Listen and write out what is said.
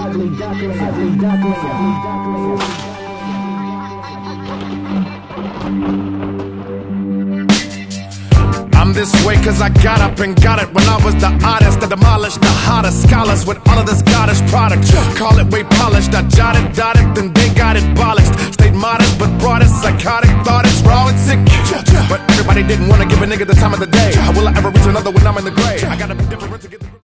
I'm this way cause I got up and got it when I was the artist that demolished the hottest scholars with all of this goddess product. Call it way polished, I jotted, dotted, then they got it polished. Stayed modest but brought it psychotic, thought it's raw and sick. But everybody didn't want to give a nigga the time of the day. Will I ever reach another when I'm in the grave? I gotta be different to get the